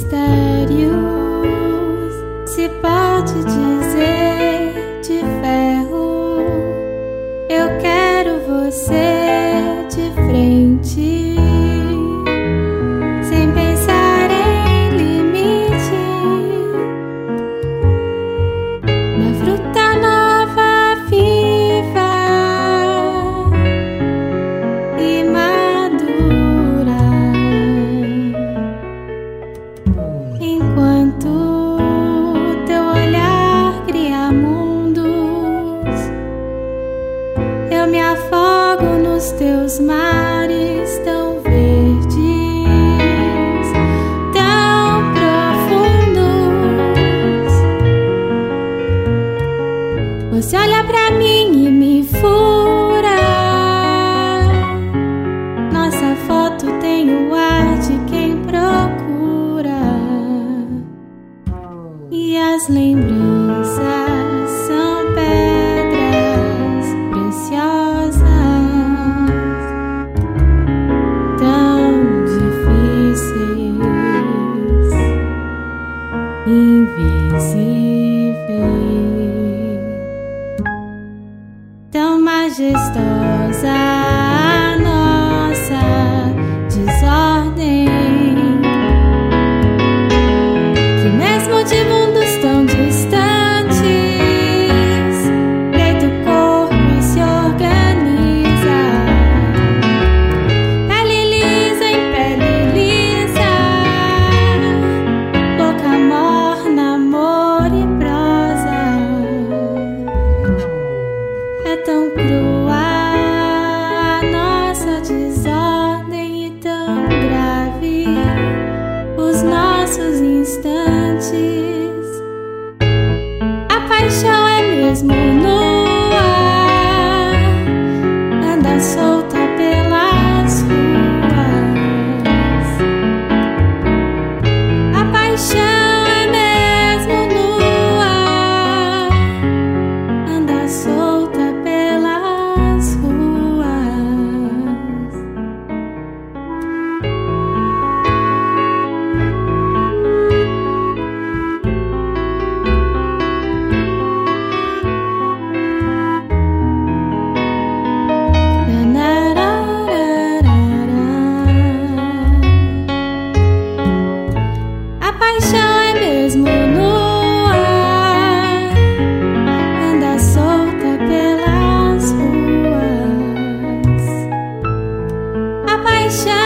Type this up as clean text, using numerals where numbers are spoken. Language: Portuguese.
mistérios, se pode dizer de ferro. Eu quero você de frente, sem pensar em limite, na fruta nova, viva e madura. Enquanto teu olhar cria mundos, eu me afogo nos teus mares tão verdes, tão profundos. Você olha pra mim e me fura. Nossa foto tem o ar de quem procura, e as lembranças são pedras preciosas, tão difíceis, invisíveis, tão majestosa a nossa desordem, que mesmo de mundos tão distantes, deita o corpo e se organiza, pele lisa em pele lisa, boca morna, amor e prosa. É tão crua a nossa desordem e tão grave os nossos instantes. A paixão é mesmo no ar, anda solta pelas ruas. A paixão é mesmo no ar, anda solta pelas ruas. A paixão é mesmo no ar, anda solta pelas ruas. A paixão